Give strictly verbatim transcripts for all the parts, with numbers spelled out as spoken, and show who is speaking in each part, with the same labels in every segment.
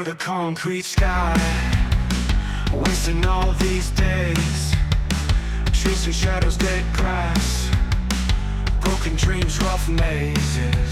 Speaker 1: the concrete sky, wasting all these days, chasing shadows, dead grass, broken dreams, rough mazes.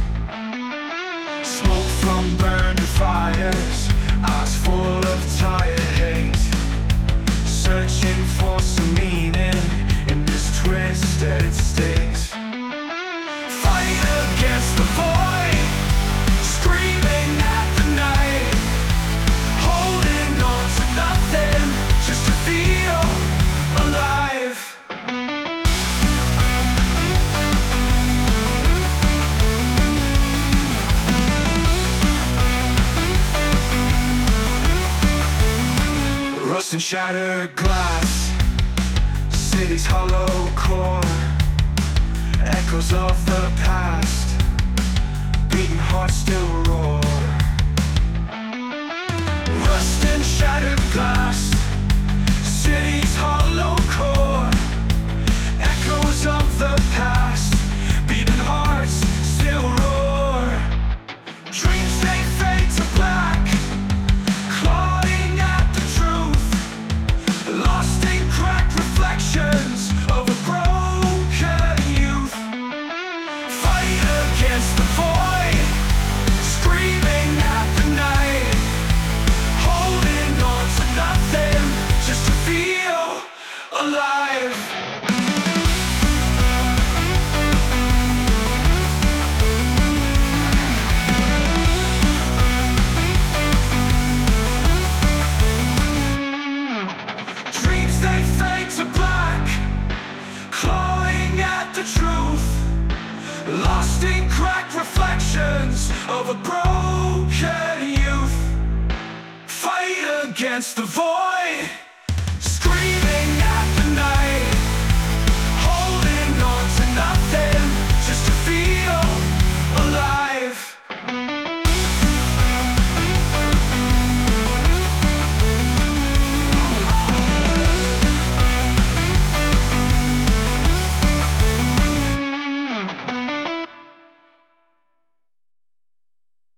Speaker 1: Smoke from burned fires, eyes full of tired hate, searching for some meaning in this twisted state. Fight against the void, screaming at the night, holding on to nothing just to feel alive. Rust and shattered glass, city's hollow core, echoes of the past, beating hearts still roar. Rust and shattered glass, city's hollow core, echoes of the past, beating hearts still roar. Dreams they fade to black, clawing at the truth, lost in cracked reflections of a broken youth. Fight against the void, screaming at the night, holding on to nothing just to feel alive. Dreams they fade to black, clawing at the truth, lost in cracked reflections of a broken youth. Fight against the void.